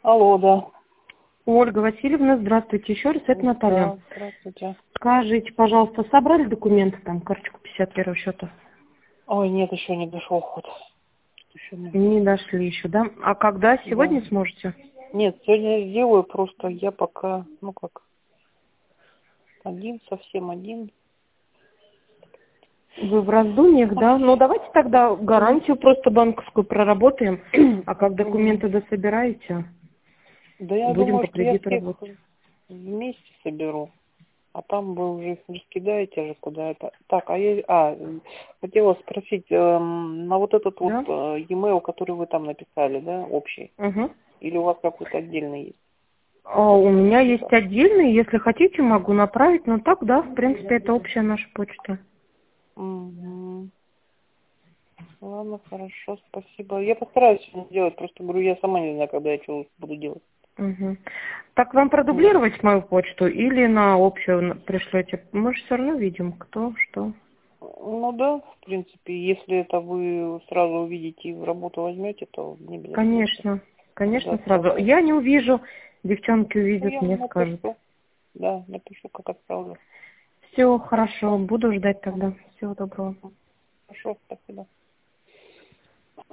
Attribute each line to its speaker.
Speaker 1: Алло, да.
Speaker 2: Ольга Васильевна, здравствуйте еще раз, это Наталья.
Speaker 1: Да, здравствуйте.
Speaker 2: Скажите, пожалуйста, собрали документы, там, карточку 51 счета?
Speaker 1: Ой, нет, еще не дошел ход. Еще не.
Speaker 2: Не дошли еще, да? А когда?
Speaker 1: Да.
Speaker 2: Сегодня сможете?
Speaker 1: Нет, сегодня я сделаю, просто я пока, один, совсем один.
Speaker 2: Вы в раздумьях, да? Ну, давайте тогда гарантию просто банковскую проработаем, а как документы дособираете,
Speaker 1: Да я
Speaker 2: будем
Speaker 1: думаю,
Speaker 2: по
Speaker 1: что я
Speaker 2: кредиту
Speaker 1: всех
Speaker 2: работать.
Speaker 1: вместе соберу. А там вы уже их раскидаете же куда это. Так, хотела спросить, на вот этот вот
Speaker 2: Да?
Speaker 1: e-mail, который вы там написали, да, общий,
Speaker 2: Угу.
Speaker 1: или у вас какой-то отдельный есть?
Speaker 2: У меня есть отдельный, если хотите, могу направить, но так, да, в принципе, это общая наша почта.
Speaker 1: Угу. Ладно, хорошо, спасибо. Я постараюсь сегодня сделать, просто говорю, я сама не знаю, когда я что буду делать.
Speaker 2: Угу. Так вам продублировать мою почту или на общую пришлете? Мы же все равно видим, кто, что.
Speaker 1: Ну да, в принципе, если это вы сразу увидите и в работу возьмете, то не обязательно.
Speaker 2: Конечно, конечно,
Speaker 1: Да,
Speaker 2: сразу. Я не увижу, девчонки
Speaker 1: ну,
Speaker 2: увидят,
Speaker 1: я
Speaker 2: мне скажут.
Speaker 1: напишу. Да, напишу, как отправлю.
Speaker 2: Все, хорошо, буду ждать тогда. Всего доброго.